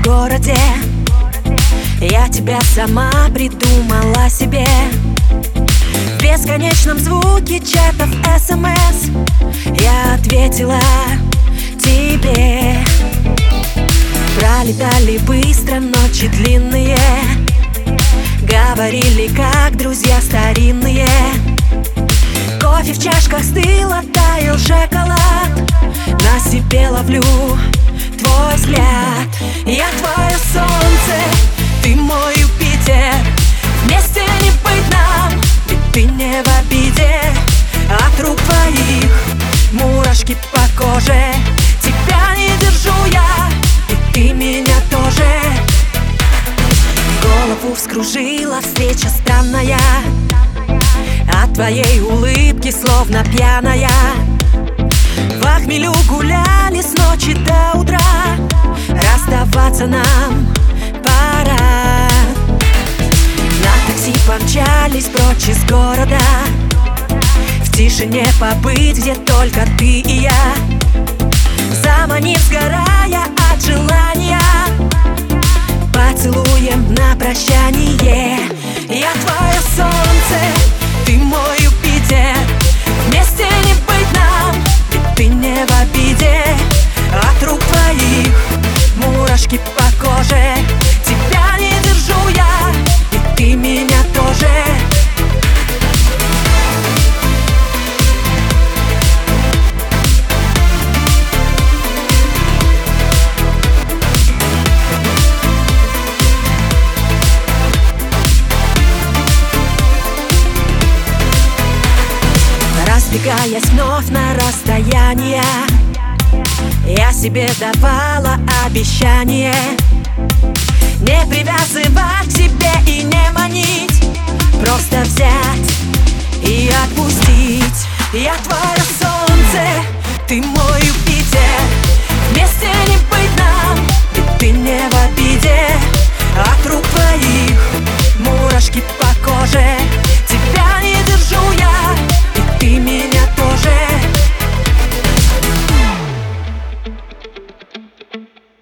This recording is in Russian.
в городе. Я тебя сама придумала себе. В бесконечном звуке чатов СМС я ответила тебе. Пролетали быстро ночи длинные, говорили как друзья старинные. Кофе в чашках стыл, оттаял шоколад. На себе ловлю твой взгляд. Я твое солнце, ты мой Юпитер. Вместе не быть нам, ведь ты не в обиде. От рук твоих мурашки по коже. Тебя не держу я, и ты меня тоже. Голову вскружила встреча странная. От твоей улыбки словно пьяная. В хмелю гуляли с ночи до утра. Расставаться нам пора. На такси помчались прочь из города. В тишине побыть, где только ты и я. Заманив, сгорая от желания, поцелуем на прощание. Я твое солнце, ты мой Юпитер. Вместе не быть нам, ведь ты не в обиде. От рук твоих мурашки по коже. Тебя не держу я, и ты меня тоже. Разбегаясь вновь на расстояние, я себе давала обещание не привязывать к себе и не манить, просто взять и отпустить. Я твое солнце, ты мой Юпитер. Вместе не быть нам, ведь ты не в обиде. От рук твоих мурашки по коже.